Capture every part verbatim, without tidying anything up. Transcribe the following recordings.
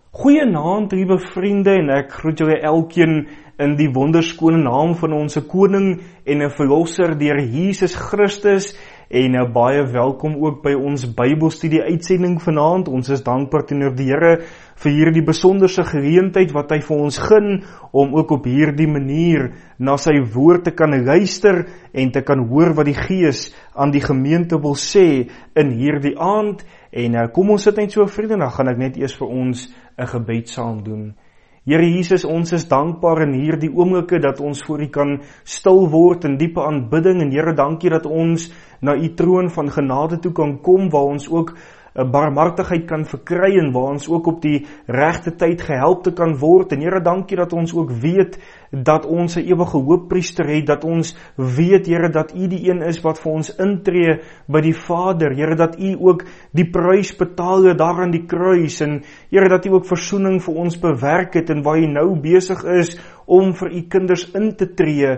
Goeienaand, liewe vriende, en ek groet julle elkeen in die wonderskone naam van ons koning en 'n verlosser deur Jesus Christus, en uh, baie welkom ook by ons Bybelstudie uitsending vanaand. Ons is dankbaar teenoor die Here vir hierdie besonderse geleentheid wat hy vir ons gun, om ook op hierdie manier na sy woord te kan luister en te kan hoor wat die Gees aan die gemeente wil sê in hierdie aand. En uh, kom ons sit net so vriende, dan gaan ek net eers vir ons 'n gebed saam doen. Here Jesus, ons is dankbaar in hierdie oomblikke dat ons voor U kan stil word in diepe aanbidding, en Here, dankie dat ons na U troon van genade toe kan kom, waar ons ook 'n barmhartigheid kan verkry en waar ons ook op die regte tyd gehelp te kan word. En Here, dankie dat ons ook weet dat ons 'n ewige hoofpriester het, dat ons weet, Here, dat U die een is wat vir ons intree by die Vader. Here, dat U ook die prys betaal het daar aan die kruis, en Here, dat U ook versoening vir ons bewerk het, en waar U nou besig is om vir U kinders in te tree,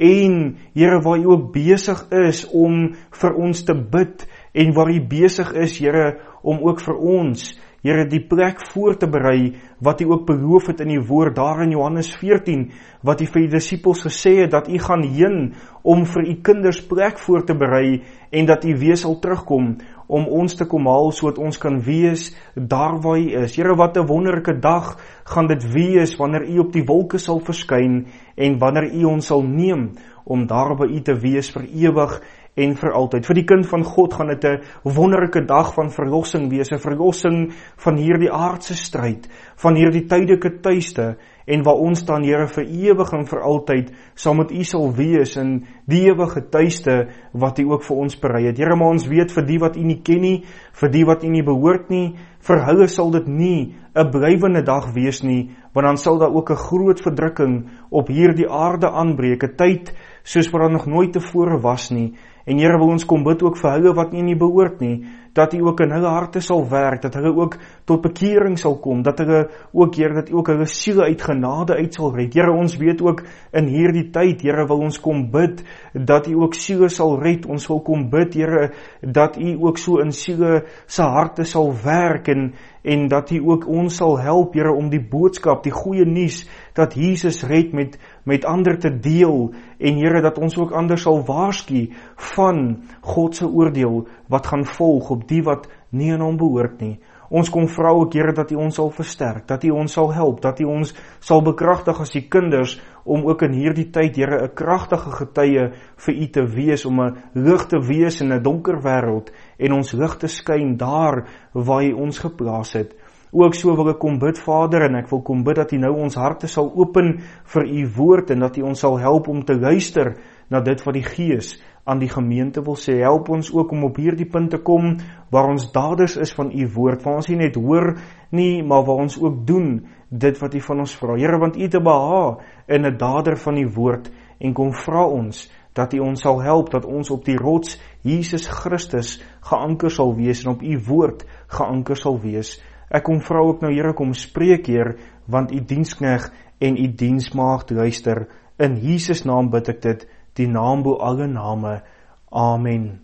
en Here, waar U ook besig is om vir ons te bid, en waar U besig is, Here, om ook vir ons, Here, die plek voor te berei, wat U ook beloof het in die woord, daar in Johannes veertien, wat U vir die disippels gesê het, dat U gaan heen, om vir U kinders plek voor te berei, en dat U weer sal terugkom, om ons te kom haal, so dat ons kan wees, daar waar U is. Here, wat 'n wonderlike dag gaan dit wees, wanneer U op die wolke sal verskyn, en wanneer U ons sal neem, om daar by U te wees vir ewig, en vir altyd. Vir die kind van God gaan dit 'n wonderlike dag van verlossing wees, 'n verlossing van hierdie aardse stryd, van hierdie tydelike tuiste, en waar ons dan, Here, vir ewig en vir altyd saam met U sal wees in die ewige tuiste wat U ook vir ons berei het. Here, maar ons weet, vir die wat U nie ken nie, vir die wat U nie behoort nie, vir hulle sal dit nie 'n blywende dag wees nie, want dan sal daar ook 'n groot verdrukking op hierdie aarde aanbreek, 'n tyd soos wat daar nog nooit tevore was nie. En Here, wil ons kom bid ook vir hulle wat nie nie behoort nie, dat U ook in hulle harte sal werk, dat hulle ook tot bekering sal kom, dat hulle ook, Here, dat U ook hulle siele uit genade uit sal red. Here, ons weet ook in hierdie tyd, Here, wil ons kom bid, dat U ook siele sal red. Ons wil kom bid, Here, dat U ook so in siele se harte sal werk, en en dat U ook ons sal help, Here, om die boodskap, die goeie nuus, dat Jesus red, met, met ander te deel, en Here, dat ons ook ander sal waarsku van God se oordeel, wat gaan volg op die wat nie aan hom behoort nie. Ons kom vra ook, Here, dat U ons sal versterk, dat U ons sal help, dat U ons sal bekragtig as U kinders, om ook in hierdie tyd, Here, 'n kragtige getuie vir U te wees, om 'n lig te wees in 'n donker wêreld, en ons lig te skyn daar waar U ons geplaas het. Ook so wil ek kom bid, Vader, en ek wil kom bid dat U nou ons harte sal open vir U woord, en dat U ons sal help om te luister na dit wat die Gees aan die gemeente wil sê. Help ons ook om op hierdie punt te kom, waar ons daders is van U woord, waar ons nie net hoor nie, maar waar ons ook doen dit wat U van ons vra. Here, want U het 'n behaag in 'n dader van U woord, en kom vra ons dat U ons sal help, dat ons op die rots Jesus Christus geanker sal wees, en op U woord geanker sal wees. Ek kom vra ook nou, Here, kom spreek, Heer, want U diensknegt en U diensmaagd luister. In Jesus naam bid ek dit, die naam bo alle name. Amen.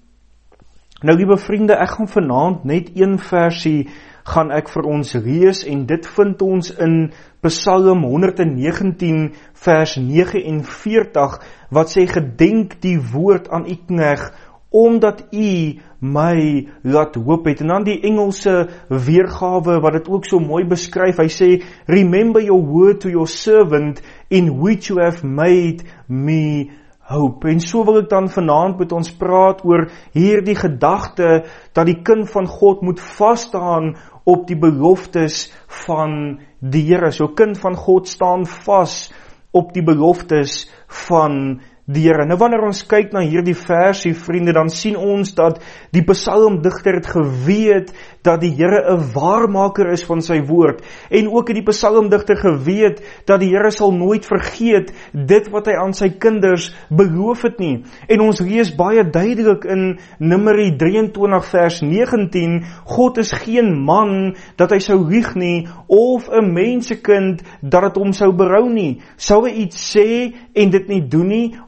Nou, liewe vriende, ek gaan vanaand net een versie gaan ek vir ons lees, en dit vind ons in Psalm honderd negentien vers nege en veertig, wat sê, gedenk die woord aan U knegt, omdat U my laat hoop het. En dan die Engelse weergawe wat dit ook so mooi beskryf, hy sê, remember your word to your servant, in which you have made me hope. En so wil ek dan vanaand met ons praat oor hierdie gedagte, dat die kind van God moet vasstaan op die beloftes van die Here. So kind van God staan vas op die beloftes van die Here. Nou wanneer ons kyk na hierdie versie, vriende, dan sien ons dat die psalmdigter het geweet dat die Here 'n waarmaker is van sy woord, en ook het die psalmdigter geweet dat die Here sal nooit vergeet dit wat hy aan sy kinders beloof het nie. En ons lees baie duidelik in Numeri drieëntwintig vers negentien, God is geen man dat hy sou lieg nie, of 'n mensekind dat dit hom sou berou nie. Sou hy iets sê en dit nie doen nie,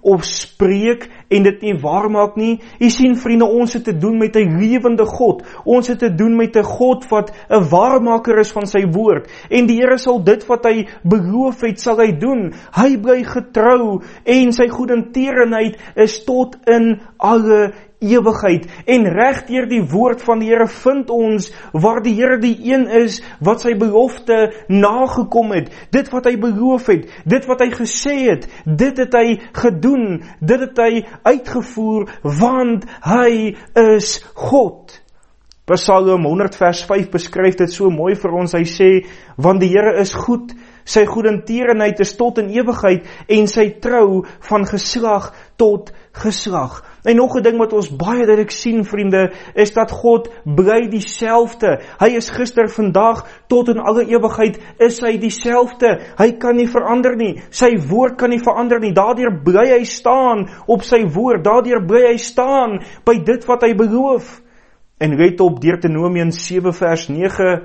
of spreek en dit nie waar maak nie. Jy sien vriende, ons het te doen met 'n lewende God. Ons het te doen met 'n God wat 'n waarmaker is van sy woord. En die Here sal dit wat hy beloof het, sal hy doen. Hy bly getrou en sy goedertierenheid is tot in alle ewigheid. En reg deur die woord van die Here vind ons waar die Here die een is wat sy belofte nagekom het. Dit wat hy beloof het, dit wat hy gesê het, dit het hy gedoen, dit het hy uitgevoer, want hy is God. Psalm honderd vers vyf beskryf dit so mooi vir ons. Hy sê, want die Here is goed, sy goedertierenheid is tot in ewigheid en sy trou van geslag tot geslag. En nog 'n ding wat ons baie duidelik sien, vriende, is dat God bly dieselfde. Hy is gister, vandag, tot in alle ewigheid is hy dieselfde. Hy kan nie verander nie. Sy woord kan nie verander nie. Daardeur bly hy staan op sy woord. Daardeur bly hy staan by dit wat hy beloof. En let op Deuteronomium sewe vers nege.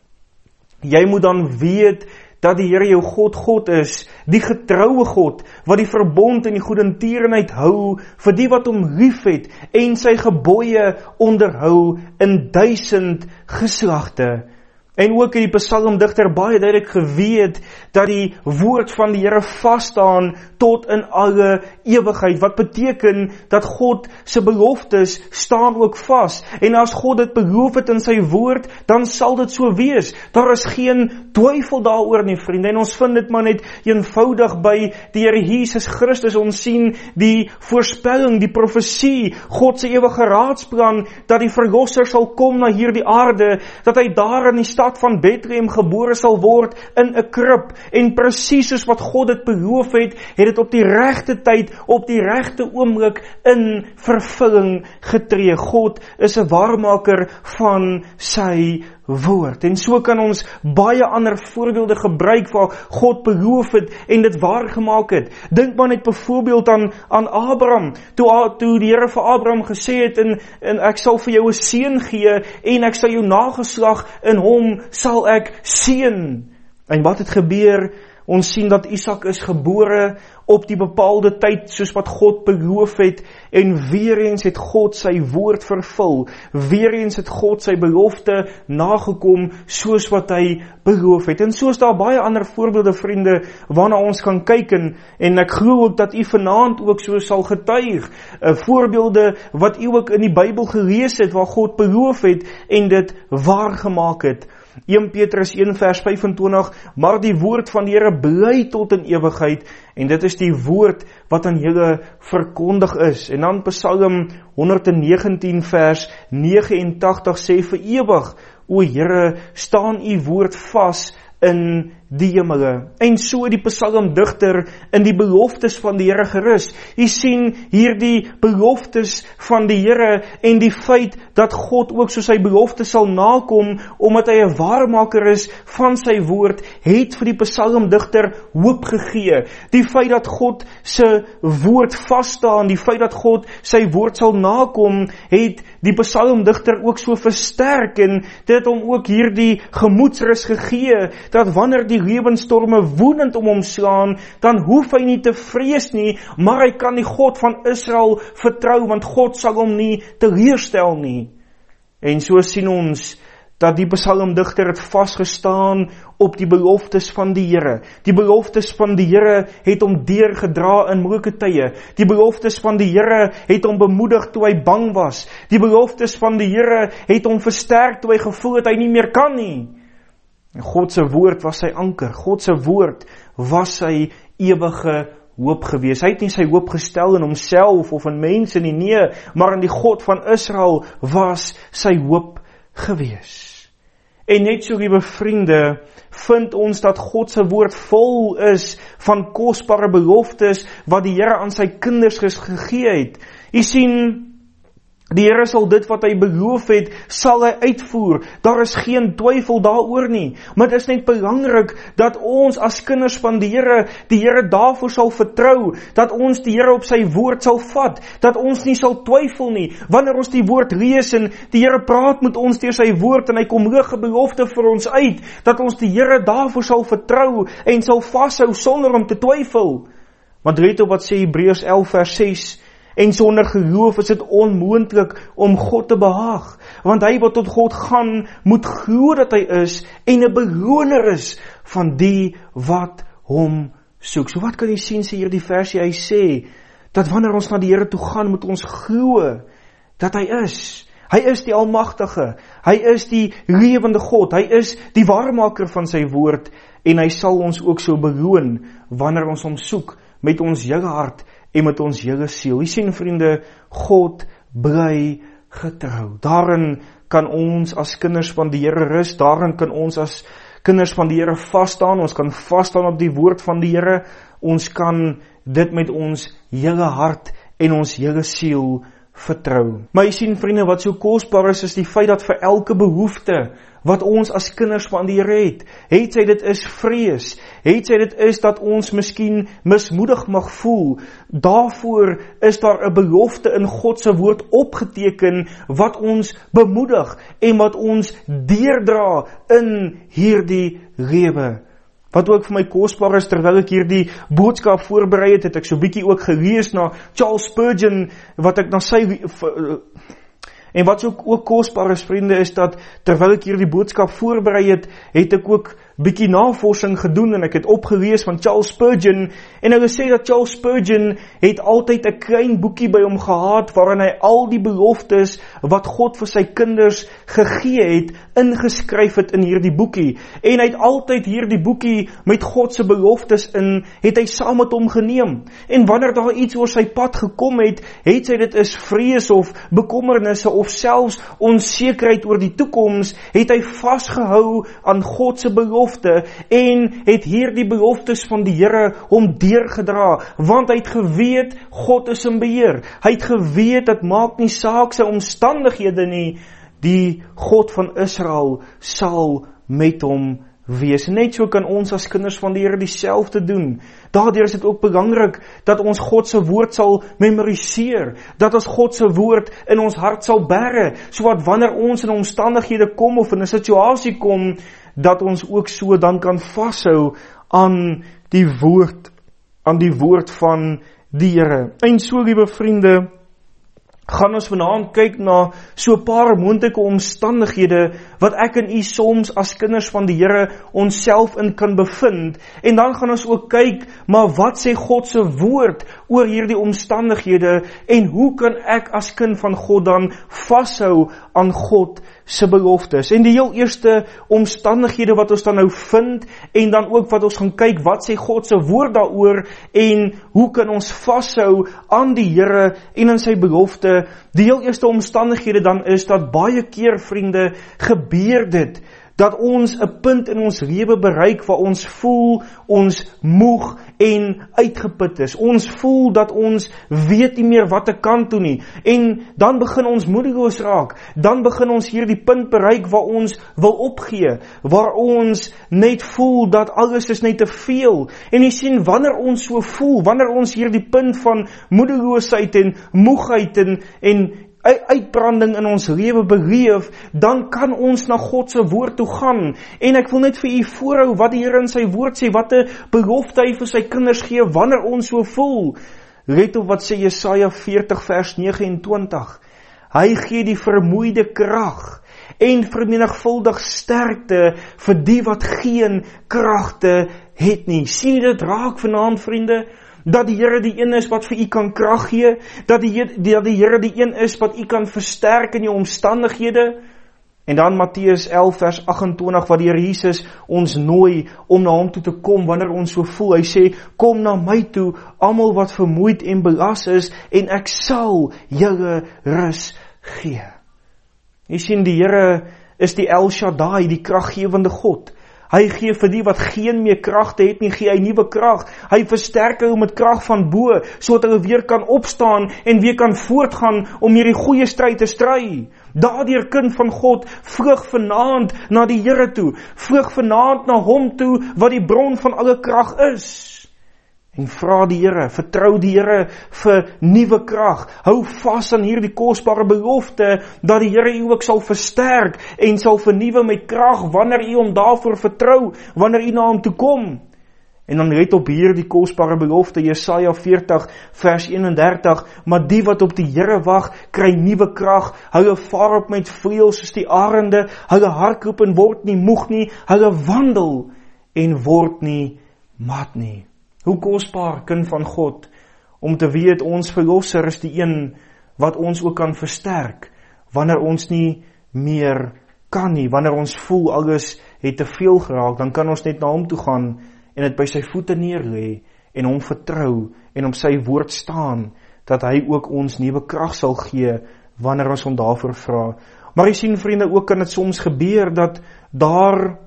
Jy moet dan weet dat die Here jou God God is, die getroue God, wat die verbond en die goedertierenheid hou vir die wat hom liefhet en sy gebooie onderhou in duisend geslagte. En ook het die psalmdigter baie duidelik geweet dat die woord van die Here vas staan tot in alle ewigheid. Wat beteken dat God se beloftes staan ook vas. En as God dit beloof het in sy woord, dan sal dit so wees. Daar is geen twyfel daaroor nie, vriende. En ons vind dit maar net eenvoudig by die Here Jesus Christus. Ons sien die voorspelling, die profesie, God se ewige raadsplan, dat die verlosser sal kom na hierdie aarde, dat hy daar in die stad van Bethlehem gebore sal word in 'n krib, en presies soos wat God dit beloof het, het dit op die regte tyd, op die regte oomblik in vervulling getree. God is 'n waarmaker van sy woord. En so kan ons baie ander voorbeelde gebruik waar God beloof het en dit waar gemaak het. Dink maar net byvoorbeeld aan aan Abraham. Toe toe die Here vir Abraham gesê het en en ek sal vir jou 'n seun gee en ek sal jou nageslag in hom sal ek seën. En wat het gebeur? Ons sien dat Isak is gebore op die bepaalde tyd soos wat God beloof het, en weer eens het God sy woord vervul. Weer eens het God sy belofte nagekom soos wat hy beloof het. En so is daar baie ander voorbeelde, vriende, waarna ons kan kyk, en, en ek glo ook dat u vanaand ook so sal getuig. Uh, voorbeelde wat u ook in die Bybel gelees het, waar God beloof het en dit waar gemaak het. Eerste Petrus een vers vyfentwintig, maar die woord van die Here bly tot in ewigheid, en dit is die woord wat aan julle verkondig is. En dan Psalm honderd negentien vers agt nege sê, vir ewig, o Here, staan u woord vas in die hemele. En so die psalmdigter in die beloftes van die Here gerus. U sien hier die beloftes van die Here en die feit dat God ook so sy beloftes sal nakom, omdat hy 'n waarmaker is van sy woord, het vir die psalmdigter hoop gegee. Die feit dat God se woord vas staan, die feit dat God sy woord sal nakom, het die psalmdigter ook so versterk, en dit het hom ook hierdie gemoedsrus gegee, dat wanneer die lewenstorme woedend om hom slaan, dan hoef hy nie te vrees nie, maar hy kan die God van Israel vertrou, want God sal hom nie teleurstel nie. En so sien ons dat die psalmdigter het vasgestaan op die beloftes van die Here. Die beloftes van die Here het hom deurgedra in moeilike tye. Die beloftes van die Here het hom bemoedig toe hy bang was. Die beloftes van die Here het hom versterk toe hy gevoel het hy nie meer kan nie. En God se woord was sy anker. God se woord was sy ewige hoop gewees. Hy het nie sy hoop gestel in homself of in mense nie, nee, maar in die God van Israel was sy hoop gewees. En net so, liewe vriende, vind ons dat God se woord vol is van kosbare beloftes wat die Here aan sy kinders gegee het. U sien, die Here sal dit wat hy beloof het, sal hy uitvoer. Daar is geen twyfel daaroor nie. Maar dit is net belangrik dat ons as kinders van die Here, die Here daarvoor sal vertrou, dat ons die Here op sy woord sal vat, dat ons nie sal twyfel nie. Wanneer ons die woord lees en die Here praat met ons deur sy woord en hy kom lig 'n belofte vir ons uit, dat ons die Here daarvoor sal vertrou en sal vashou sonder om te twyfel. Want let op wat sê Hebreërs elf vers ses, en sonder geloof is dit onmoontlik om God te behaag, want hy wat tot God gaan, moet glo dat hy is, en 'n beloner is van die wat hom soek. So wat kan jy sien, sê hier die versie, hy sê, dat wanneer ons na die Here toe gaan, moet ons glo dat hy is. Hy is die Almagtige, hy is die lewende God, hy is die waarmaker van sy woord, en hy sal ons ook so beloon, wanneer ons hom soek, met ons hele hart, en met ons hele siel. Jy sien vriende, God bly getrou. Daarin kan ons as kinders van die Here rus, daarin kan ons as kinders van die Here vasstaan, ons kan vasstaan op die woord van die Here, ons kan dit met ons hele hart en ons hele siel vertrou. Maar jy sien vriende, wat so kosbaar is, is die feit dat vir elke behoefte wat ons as kinders van die Here het, het sy dit is vrees, het sy dit is dat ons miskien mismoedig mag voel, daarvoor is daar 'n belofte in God se woord opgeteken, wat ons bemoedig, en wat ons deurdra in hierdie lewe. Wat ook vir my kosbaar is, terwyl ek hierdie boodskap voorberei het, het ek so bietjie ook gelees na Charles Spurgeon, wat ek na sy, en wat ook, ook kosbaar is vriende, is dat terwyl ek hierdie boodskap voorberei het, het ek ook bietjie navorsing gedoen, en ek het opgelees van Charles Spurgeon, en hulle sê dat Charles Spurgeon het altyd 'n klein boekie by hom gehad, waarin hy al die beloftes wat God vir sy kinders gegee het, ingeskryf het in hierdie boekie, en hy het altyd hierdie boekie met God se beloftes in, het hy saam met hom geneem, en wanneer daar iets oor sy pad gekom het, het sy dit is vrees of bekommernisse, of selfs onsekerheid oor die toekoms, het hy vasgehou aan God se beloftes, en het hier die beloftes van die Here hom deurgedra, want hy het geweet, God is in beheer, hy het geweet, dat maak nie saak sy omstandighede nie, die God van Israel sal met hom wees. Net so kan ons as kinders van die Here dieselfde doen. Daardeur is dit ook belangrik, dat ons God se woord sal memoriseer, dat ons God se woord in ons hart sal bære, so wat wanneer ons in omstandighede kom, of in 'n situasie kom, dat ons ook so dan kan vashou aan die woord, aan die woord van die Here. En so, liewe vriende, gaan ons vanaand kyk na so 'n paar moontlike omstandighede wat ek en u soms as kinders van die Here onsself in kan bevind, en dan gaan ons ook kyk, maar wat sê God se woord oor hierdie omstandighede, en hoe kan ek as kind van God dan vashou aan God se beloftes? En die heel eerste omstandighede wat ons dan nou vind, en dan ook wat ons gaan kyk, wat sê God se woord daaroor, en hoe kan ons vashou aan die Here en in sy belofte? Die heel eerste omstandighede dan is, dat baie keer vriende, gebeur dit, dat ons 'n punt in ons lewe bereik, waar ons voel, ons moeg en uitgeput is. Ons voel dat ons weet nie meer wat te kant toe nie, en dan begin ons moedeloos raak, dan begin ons hierdie punt bereik, waar ons wil opgee, waar ons net voel, dat alles is net te veel, en jy sien, wanneer ons so voel, wanneer ons hierdie punt van moedeloosheid en moegheid en, en uitbranding in ons lewe beleef, dan kan ons na God se woord toe gaan, en ek wil net vir u voorhou, wat die Here in sy woord sê, wat 'n belofte hy vir sy kinders gee, wanneer ons so voel. Let op wat sê Jesaja veertig vers nege en twintig, hy gee die vermoeide krag, en vermenigvuldig sterkte, vir die wat geen kragte het nie. Sien jy dit raak vanaand, vriende? Dat die Here die een is wat vir u kan krag gee, dat die, dat die Here die een is wat u kan versterk in jou omstandighede. En dan Matteus elf vers agt en twintig, wat die Here Jesus ons nooi om na hom toe te kom wanneer ons so voel. Hy sê, kom na my toe, almal wat vermoeid en belas is, en ek sal julle rus gee. Jy sien, die Here is die El Shaddai, die kraggewende God. Hy gee vir die wat geen meer kragte het nie, gee hy nuwe krag. Hy versterk hulle met krag van bo, sodat hulle weer kan opstaan en weer kan voortgaan om hierdie goeie stryd te stry. Daardeur, kind van God, vlug vanaand na die Here toe. Vlug vanaand na hom toe, wat die bron van alle krag is. En vra die Here, vertrou die Here vir nuwe krag. Hou vas aan hierdie kosbare belofte, dat die Here u ook sal versterk en sal vernuwe met krag, wanneer u hom daarvoor vertrou, wanneer u na hom toe kom. En dan let op hier die kosbare belofte, Jesaja veertig vers eenendertig, maar die wat op die Here wag, kry nuwe krag, hulle vaar op met vleuels soos die arende, hulle hardloop en word nie moeg nie, hulle wandel en word nie mat nie. Hoe kosbaar, kind van God, om te weet ons verlosser is die een wat ons ook kan versterk, wanneer ons nie meer kan nie, wanneer ons voel alles het te veel geraak, dan kan ons net na hom toe gaan en het by sy voete neerlê en hom vertrou en op sy woord staan, dat hy ook ons nuwe krag sal gee wanneer ons hom daarvoor vra. Maar jy sien vriende, ook kan dit soms gebeur dat daar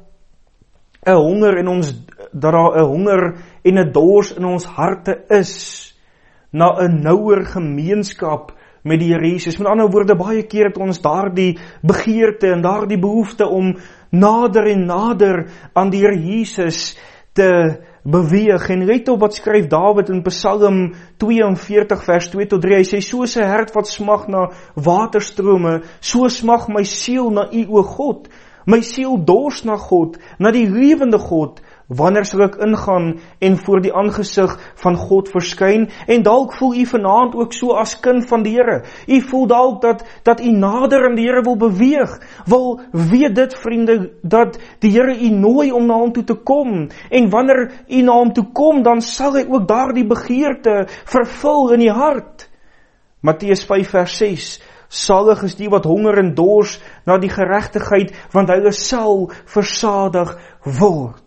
'n honger in ons, dat daar 'n honger en 'n dors in ons harte is na 'n nouer gemeenskap met die Here Jesus. Met ander woorde, baie keer het ons daardie begeerte en daardie behoefte om nader en nader aan die Here Jesus te beweeg. En let op wat skryf Dawid in Psalm twee en veertig vers twee tot drie. Hy sê, soos 'n hert wat smag na waterstrome, so smag my siel na U, o God. My siel dors na God, na die lewende God. Wanneer sal ek ingaan en voor die aangesig van God verskyn? En dalk voel u vanaand ook so as kind van die Here. U voel dalk dat, dat u nader aan die Here wil beweeg. Wel, weet dit vriende, dat die Here u nooi om na hom toe te kom. En wanneer u na hom toe kom, dan sal hy ook daardie begeerte vervul in die hart. Matteus vyf vers ses. Salig is die wat honger en dors na die geregtigheid, want hulle sal versadig word.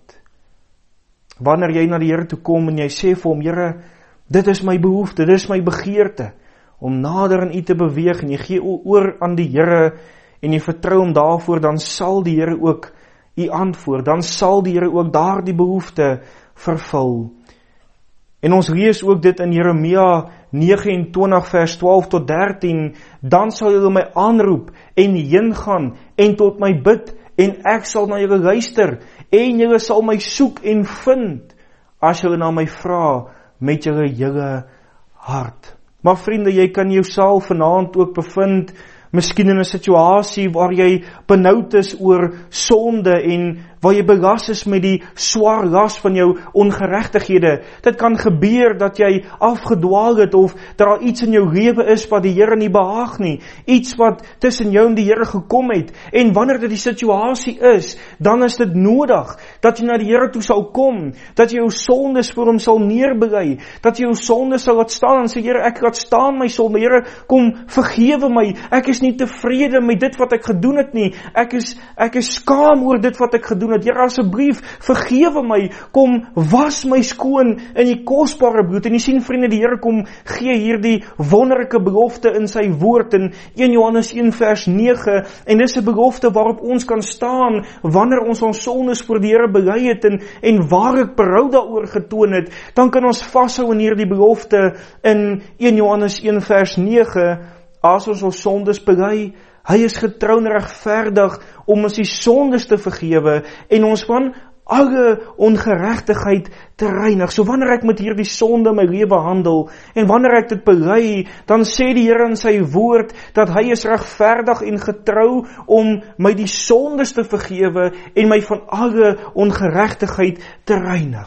Wanneer jy na die Here toe kom en jy sê vir hom, Here, dit is my behoefte, dit is my begeerte, om nader aan U te beweeg, en jy gee oor aan die Here, en jy vertrou hom daarvoor, dan sal die Here ook U antwoord, dan sal die Here ook daardie behoefte vervul. En ons lees ook dit in Jeremia negenentwintig vers twaalf tot dertien, dan sal julle my aanroep, en heen gaan, en tot my bid, en ek sal na julle luister, en julle sal my soek en vind, as julle na my vra, met julle hele hart. Maar vriende, jy kan jouself vanaand ook bevind, miskien in 'n situasie waar jy benoud is oor sonde, en waar jy belas is met die swaar las van jou ongeregtighede. Dit kan gebeur dat jy afgedwaal het, of dat daar iets in jou lewe is wat die Here nie behaag nie, iets wat tussen jou en die Here gekom het, en wanneer dit die situasie is, dan is dit nodig, dat jy na die Here toe sal kom, dat jy jou sondes voor hom sal neerbely, dat jy jou sondes sal laat staan, en sê, Here, ek laat staan my sonde, Here, kom, vergewe my, ek is nie tevrede met dit wat ek gedoen het nie, ek is, ek is skaam oor dit wat ek gedoen het, Here, asseblief, vergewe my, kom, was my skoon in die kosbare bloed. En jy sien vriende, die Here kom gee hierdie wonderlike belofte in sy woord in een Johannes een vers nege, en dis 'n belofte waarop ons kan staan wanneer ons ons sondes voor die Here bely het en, en waarlik berou daaroor getoon het, dan kan ons vashou in hierdie belofte in een Johannes een vers nege, as ons ons sondes bely, hy is getrou en regverdig om ons die sondes te vergewe en ons van alle ongeregtigheid te reinig. So wanneer ek met hierdie sonde in my lewe handel en wanneer ek dit bely, dan sê die Here in sy woord dat hy is regverdig en getrou om my die sondes te vergewe en my van alle ongeregtigheid te reinig.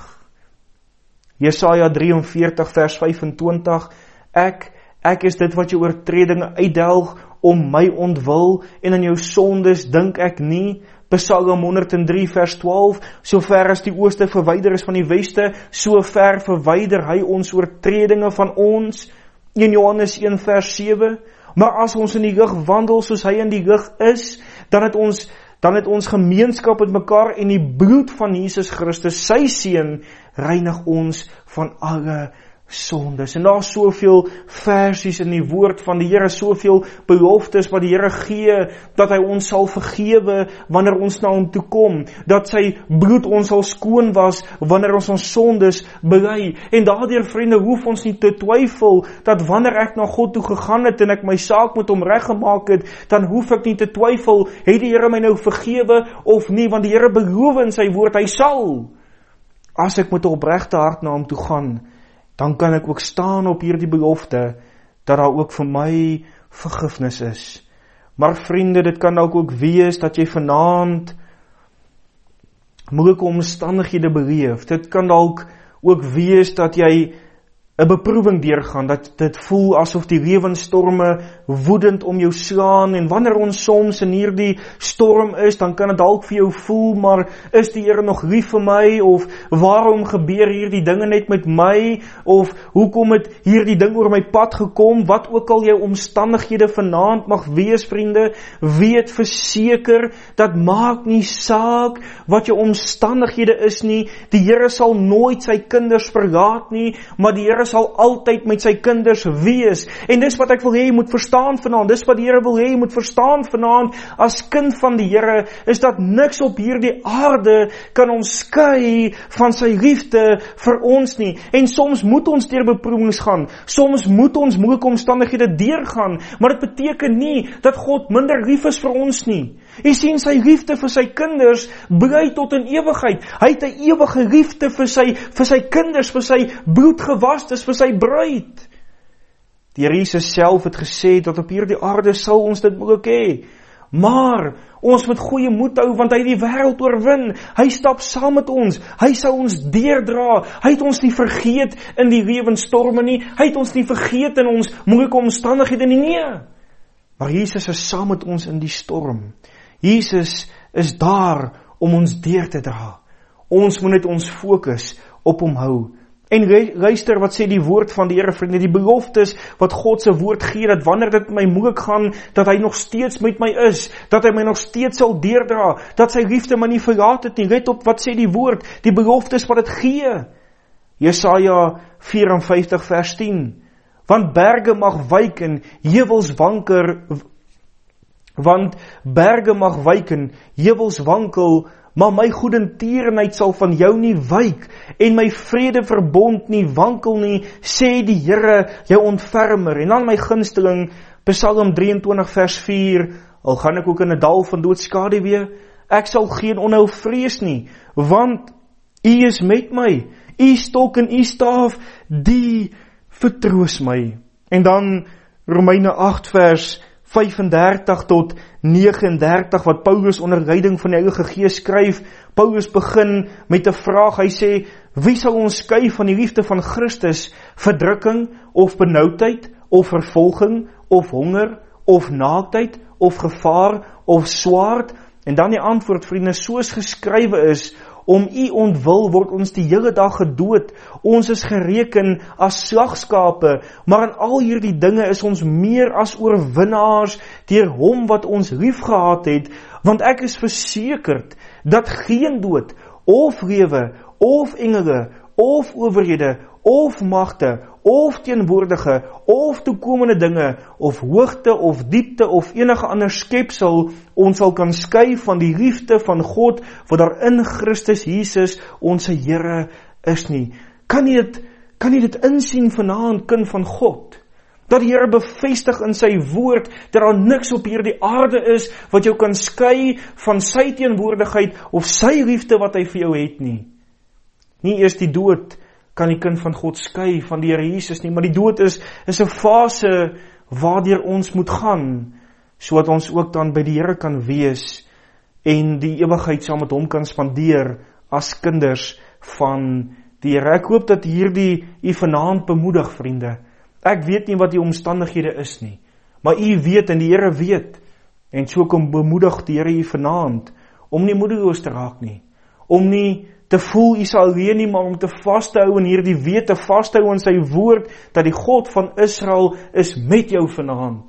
Jesaja drieënveertig vers vyfentwintig, ek Ek is dit wat jou oortredinge uitdelg om my ontwil, en aan jou sondes dink ek nie. Psalm honderd en drie vers twaalf, so ver as die ooste verwyder is van die weste, so ver verwyder hy ons oortredinge van ons. een Johannes een vers sewe, maar as ons in die lig wandel soos hy in die lig is, dan het ons dan het ons gemeenskap met mekaar, en die bloed van Jesus Christus, sy seun, reinig ons van alle sondes. En daar is soveel versies in die woord van die Here, soveel beloftes wat die Here gee, dat hy ons sal vergewe wanneer ons na hom toe kom, dat sy bloed ons sal skoon was wanneer ons ons sondes bely. En daardeur vriende, hoef ons nie te twyfel dat wanneer ek na God toe gegaan het en ek my saak met hom reggemaak het, dan hoef ek nie te twyfel, het die Here my nou vergewe of nie, want die Here beloof in sy woord, hy sal. As ek met 'n opregte hart na hom toe gaan, dan kan ek ook staan op hierdie belofte, dat daar ook vir my vergifnis is. Maar vriende, dit kan ook ook wees, dat jy vanaand moeilike omstandighede beleef. Dit kan dalk ook wees dat jy 'n beproewing deurgaan, dat dit voel asof die lewenstorme woedend om jou slaan, en wanneer ons soms in hierdie storm is, dan kan dit dalk vir jou voel, maar is die Here nog lief vir my, of waarom gebeur hierdie dinge net met my, of hoekom het hierdie ding oor my pad gekom, wat ook al jou omstandighede vanaand mag wees, vriende, weet verseker, dat maak nie saak wat jou omstandighede is nie, die Here sal nooit sy kinders verlaat nie, maar die Here sal altyd met sy kinders wees, en dis wat ek wil hê jy moet verstaan vanaand, dis wat die Here wil hê jy moet verstaan vanaand, as kind van die Here, is dat niks op hierdie aarde kan ons skei van sy liefde vir ons nie, en soms moet ons deur beproewings gaan, soms moet ons moeilike omstandighede deurgaan, maar dit beteken nie, dat God minder lief is vir ons nie. Jy sien, sy liefde vir sy kinders bly tot in ewigheid, hy het 'n ewige liefde vir sy, vir sy kinders, vir sy bloedgewastes, vir sy bruid. Die Here Jesus self het gesê, dat op hierdie aarde sal ons dit moeilik hê, maar ons moet goeie moed hou, want hy het die wêreld oorwin, hy stap saam met ons, hy sal ons deurdra, hy het ons nie vergeet in die lewensstorme nie, hy het ons nie vergeet in ons moeilike omstandighede nie, nee, maar Jesus is saam met ons in die storm, Jesus is daar om ons deur te dra, ons moet net ons fokus op hom hou. En luister wat sê die woord van die Here, vriende, die beloftes wat God se woord gee, dat wanneer dit my moeilik gaan, dat hy nog steeds met my is, dat hy my nog steeds sal deurdra, dat sy liefde my nie verlaat het nie. Let op wat sê die woord, die beloftes wat dit gee. Jesaja vyf vyf vers tien, want berge mag wyk en heuwels wanker, want berge mag wyk en heuwels wankel, maar my goedertierenheid sal van jou nie wyk, en my vredeverbond nie wankel nie, sê die Here, jou ontfermer. En dan my gunsteling, Psalm drieëntwintig vers vier, al gaan ek ook in 'n dal van doodskaduwee, ek sal geen onheil vrees nie, want U is met my, U stok en U staf, die vertroos my. En dan Romeine agt vers vyf-en-dertig tot nege en dertig, wat Paulus onder leiding van die Heilige Gees skryf. Paulus begin met 'n vraag, hy sê, wie sal ons skei van die liefde van Christus? Verdrukking, of benoudheid, of vervolging, of honger, of naaktheid, of gevaar, of swaard? En dan die antwoord, vriende, soos geskrywe is, om U ontwil word ons die hele dag gedood, ons is gereken as slagskape, maar in al hierdie dinge is ons meer as oorwinnaars deur hom wat ons liefgehad het, want ek is versekerd dat geen dood, of lewe, of engele, of owerhede, of magte, of teenwoordige, of toekomende dinge, of hoogte, of diepte, of enige ander skepsel, ons sal kan skei van die liefde van God, wat daar in Christus Jesus, ons Here, is nie. Kan jy dit, kan jy dit insien vanaand, kind van God? Dat die Here bevestig in sy woord, dat daar niks op hierdie aarde is, wat jou kan skei van sy teenwoordigheid, of sy liefde wat hy vir jou het nie. Nie eers die dood kan die kind van God skei van die Here Jesus nie, maar die dood is, is 'n fase waardeur ons moet gaan, sodat ons ook dan by die Here kan wees, en die ewigheid saam met hom kan spandeer, as kinders van die Here. Ek hoop dat hierdie u vanaand bemoedig, vriende. Ek weet nie wat die omstandighede is nie, maar u weet en die Here weet, en so kom bemoedig die Here u vanaand, om nie moedeloos te raak nie, om nie te voel, jy sal alleen nie, maar om te vasthou in hierdie weet, te vasthou in sy woord, dat die God van Israel is met jou vanaand.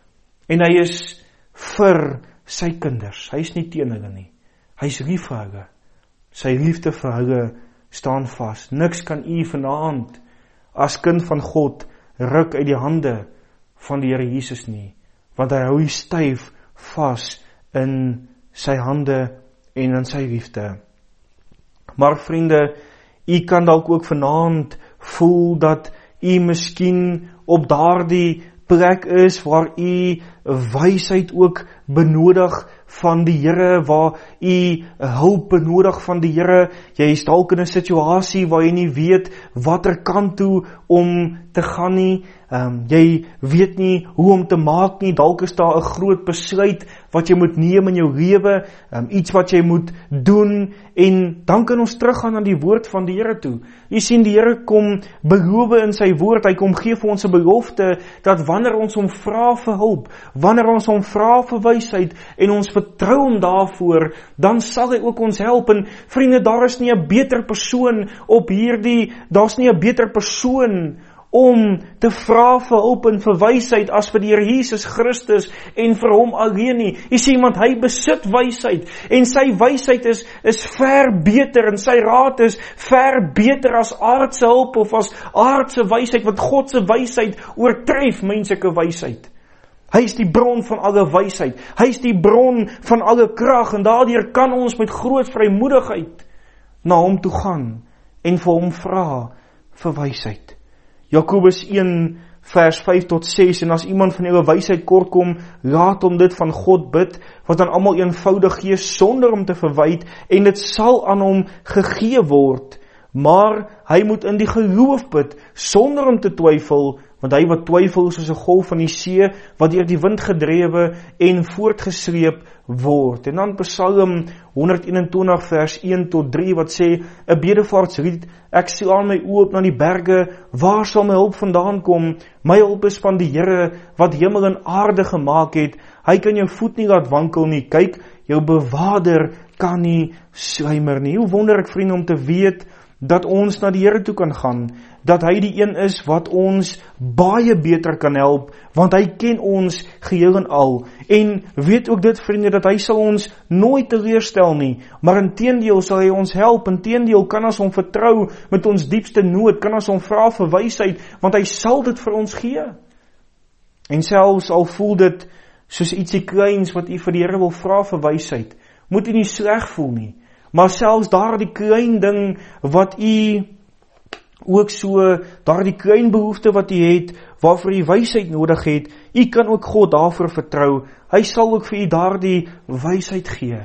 En hy is vir sy kinders, hy is nie teen hulle nie, hy is lief vir hulle, sy liefde vir hulle staan vas. Niks kan u vanaand, as kind van God, ruk uit die hande van die Here Jesus nie, want hy hou u styf vas in sy hande en in sy liefde. Maar vriende, u kan dalk ook vanaand voel dat u miskien op daardie plek is waar u wysheid ook benodig van die Here, waar u hulp benodig van die Here. Jy is dalk in 'n situasie waar jy nie weet watter kant toe om te gaan nie. Um, jy weet nie hoe om te maak nie. Dalk is daar 'n groot besluit wat jy moet neem in jou lewe, um, iets wat jy moet doen, en dan kan ons teruggaan na die woord van die Here toe. Jy sien, die Here kom beloof in sy woord, hy kom gee vir ons 'n belofte, dat wanneer ons hom vra vir hulp, wanneer ons hom vra vir wysheid, en ons vertrou hom daarvoor, dan sal hy ook ons help. En vriende, daar is nie 'n beter persoon op hierdie, daar's nie 'n beter persoon om te vra vir hulp en vir wysheid as vir die Here Jesus Christus, en vir hom alleen nie. Jy sien, want hy besit wysheid, en sy wysheid is, is ver beter, en sy raad is ver beter as aardse hulp, of as aardse wysheid, want God se wysheid oortref menslike wysheid. Hy is die bron van alle wysheid, hy is die bron van alle krag, en daardeur kan ons met groot vrymoedigheid na hom toe gaan, en vir hom vra vir wysheid. Jakobus een vers vyf tot ses, en as iemand van julle wysheid kort kom, laat hom dit van God bid, wat dan almal eenvoudig gee sonder om te verwyd, en dit sal aan hom gegee word. Maar hy moet in die geloof bid, sonder om te twyfel, want hy wat twyfel is soos 'n golf van die see, wat deur die wind gedrewe en voortgesleep word. En dan Psalm honderd eenentwintig vers een tot drie, wat sê, 'n bedevaartslied, ek slaan my oë op na die berge, waar sal my hulp vandaan kom? My hulp is van die Here, wat hemel en aarde gemaak het. Hy kan jou voet nie laat wankel nie. Kyk, jou bewaarder kan nie sluimer nie. Hoe wonderlik, vriende, om te weet dat ons na die Here toe kan gaan, dat hy die een is wat ons baie beter kan help, want hy ken ons geheel en al, en weet ook dit, vriende, dat hy sal ons nooit teleurstel nie, maar inteendeel sal hy ons help, inteendeel kan ons hom vertrou met ons diepste nood, kan ons hom vra vir wysheid, want hy sal dit vir ons gee. En selfs al voel dit soos ietsie kleins wat u vir die Here wil vra vir wysheid, moet u nie sleg voel nie, maar selfs daar die klein ding wat u ook so, daar die klein behoefte wat u het, waarvoor u wysheid nodig het, u kan ook God daarvoor vertrou, hy sal ook vir u daar die wysheid gee.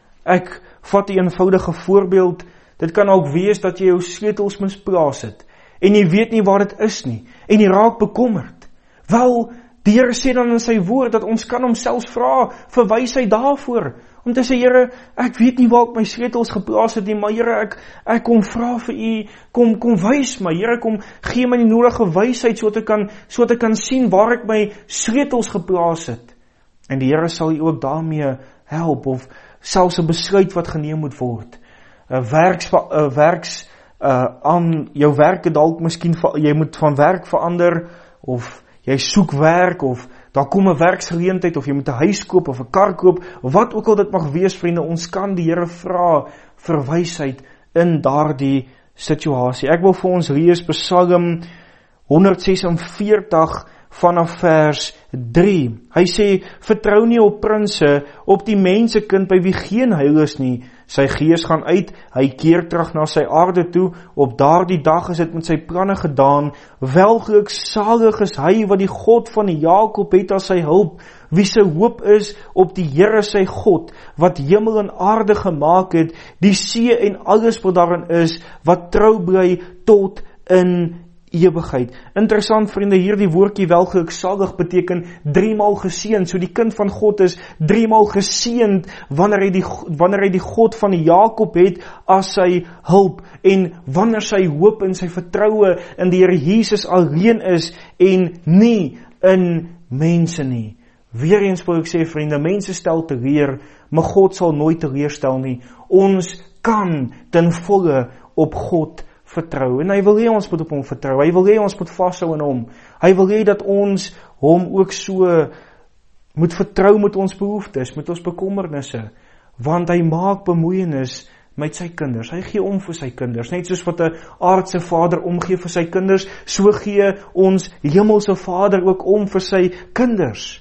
Ek vat 'n eenvoudige voorbeeld, dit kan ook wees dat jy jou sleutels misplaas het, en jy weet nie waar dit is nie, en jy raak bekommerd. Wel, die Here sê dan in sy woord, dat ons kan hom selfs vra vir wysheid daarvoor, om te sê, Here, ek weet nie waar ek my sleutels geplaas het nie, maar Here, ek, ek kom vra vir u, kom, kom wys my, Here, kom gee my die nodige wysheid, so dat ek kan, so dat ek kan sien waar ek my sleutels geplaas het. En die Here sal u ook daarmee help, of selfs 'n besluit wat geneem moet word. 'n werks, 'n werks, uh, aan jou werk dalk miskien, jy moet van werk verander, of jy soek werk, of daar kom 'n werksgeleentheid, of jy moet 'n huis koop, of 'n kar koop, wat ook al dit mag wees, vriende, ons kan die Here vra vir wysheid in daardie situasie. Ek wil vir ons lees Psalm honderd ses en veertig vanaf vers drie. Hy sê, vertrou nie op prinse, op die mensekind by wie geen heil is nie. Sy gees gaan uit, hy keer terug na sy aarde toe, op daardie dag is dit met sy planne gedaan. Welgeluksalig is hy wat die God van die Jakob het as sy hulp, wie sy hoop is op die Here sy God, wat hemel en aarde gemaak het, die see en alles wat daarin is, wat trou bly tot in ewigheid. Interessant, vriende, hier die woordjie welgeluksalig beteken driemaal geseënd. So die kind van God is driemaal geseënd wanneer hy die wanneer hy die God van die Jakob het as sy hulp, en wanneer sy hoop en sy vertroue in die Here Jesus alleen is en nie in mense nie. Weereens wil ek sê, vriende, mense stel teleur, maar God sal nooit teleurstel nie. Ons kan ten volle op God vertrou, en hy wil hê ons moet op hom vertrou, hy wil hê ons moet vashou in hom, hy wil hê dat ons hom ook so moet vertrou met ons behoeftes, met ons bekommernisse, want hy maak bemoeienis met sy kinders, hy gee om vir sy kinders, net soos wat 'n aardse vader omgee vir sy kinders, so gee ons hemelse Vader ook om vir sy kinders,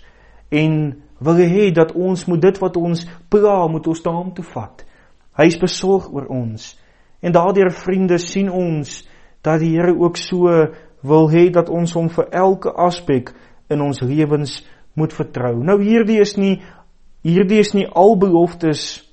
en wil hê dat ons moet dit wat ons pla, moet ons na hom toe vat, hy is besorg oor ons. En daardeur, vriende, sien ons dat die Here ook so wil hê dat ons hom vir elke aspek in ons lewens moet vertrou. Nou hierdie is nie hierdie is nie al beloftes.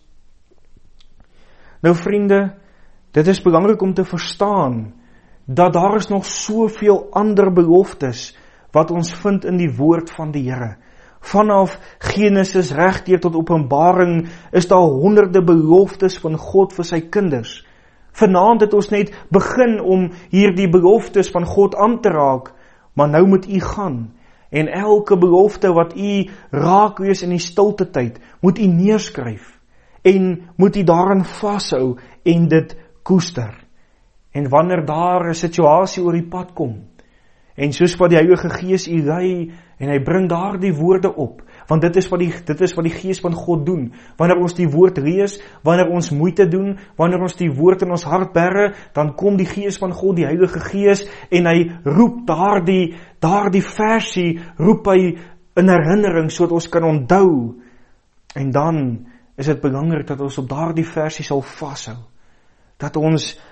Nou vriende, dit is belangrik om te verstaan, dat daar is nog soveel ander beloftes, wat ons vind in die woord van die Here. Vanaf Genesis regdeur tot Openbaring, is daar honderde beloftes van God vir sy kinders. Vanaand het ons net begin om hierdie beloftes van God aan te raak, maar nou moet u gaan, en elke belofte wat u raak wees in die stilte tyd, moet u neerskryf, en moet u daarin vashou, en dit koester. En wanneer daar 'n situasie oor die pad kom, en soos wat die Heilige Gees u lei, en hy bring daar die woorde op, want dit is wat die, dit is wat die Gees van God doen, wanneer ons die woord lees, wanneer ons moeite doen, wanneer ons die woord in ons hart bære, dan kom die Gees van God, die Heilige Gees, en hy roep daar die, daar die versie, roep hy in herinnering, so dat ons kan onthou, en dan is dit belangrik, dat ons op daar die versie sal vashou, dat ons,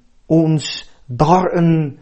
ons daarin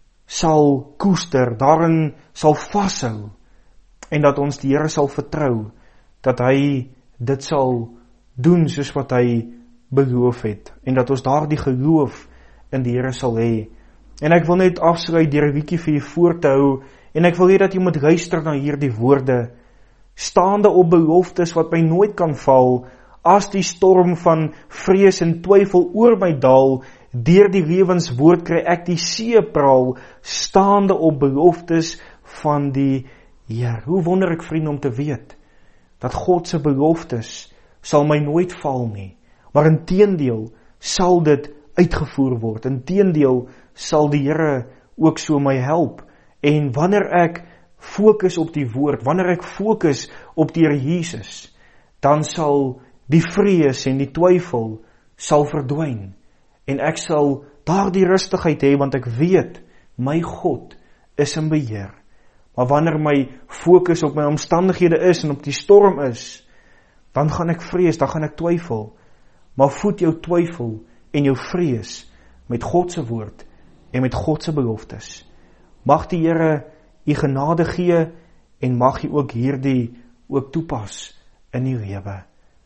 sal koester, daarin sal vashou, en dat ons die Here sal vertrou, dat hy dit sal doen soos wat hy beloof het, en dat ons daar die geloof in die Here sal hê. En ek wil net afsluit deur 'n bietjie vir u voor te hou, en ek wil hê dat jy moet luister na hierdie woorde, staande op beloftes wat my nooit kan val, as die storm van vrees en twyfel oor my daal, deur die lewenswoord kry ek die seepraal, staande op beloftes van die Heer. Hoe wonder ek, vriende, om te weet, dat God se beloftes sal my nooit val nie, maar inteendeel sal dit uitgevoer word, inteendeel sal die Here ook so my help, en wanneer ek fokus op die woord, wanneer ek fokus op die Here Jesus, dan sal die vrees en die twyfel sal verdwyn, en ek sal daar die rustigheid hê, want ek weet, my God is in beheer. Maar wanneer my fokus op my omstandighede is, en op die storm is, dan gaan ek vrees, dan gaan ek twyfel. Maar voed jou twyfel en jou vrees met God se woord, en met God se beloftes. Mag die Here u genade gee, en mag u ook hierdie ook toepas in u lewe.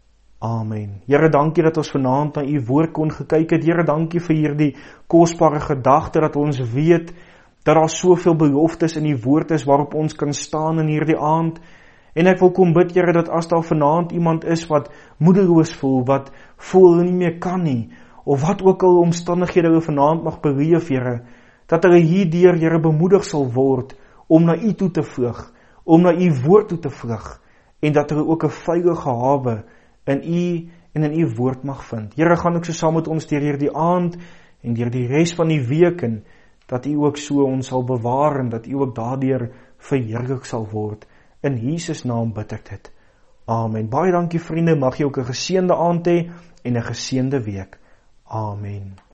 Amen. Here, dankie dat ons vanaand na u woord kon gekyk het. Here, dankie vir hierdie kosbare gedagte, dat ons weet, dat daar soveel beloftes in die woord is, waarop ons kan staan in hierdie aand. En ek wil kom bid, Here, dat as daar vanaand iemand is, wat moedeloos voel, wat voel hulle nie meer kan nie, of wat ook al omstandighede hulle vanaand mag beleef, Here, dat hulle hierdeur, Here, bemoedig sal word, om na u toe te vlug, om na u woord toe te vlug, en dat hulle ook 'n veilige hawe in u en in u woord mag vind. Here, gaan ook so saam met ons deur hierdie aand, en deur die res van die week, en dat u ook so ons sal bewaar, en dat u ook daardeur verheerlik sal word. In Jesus naam bid ek dit. Amen. Baie dankie, vriende, mag jy ook 'n geseënde aand hê, en 'n geseënde week. Amen.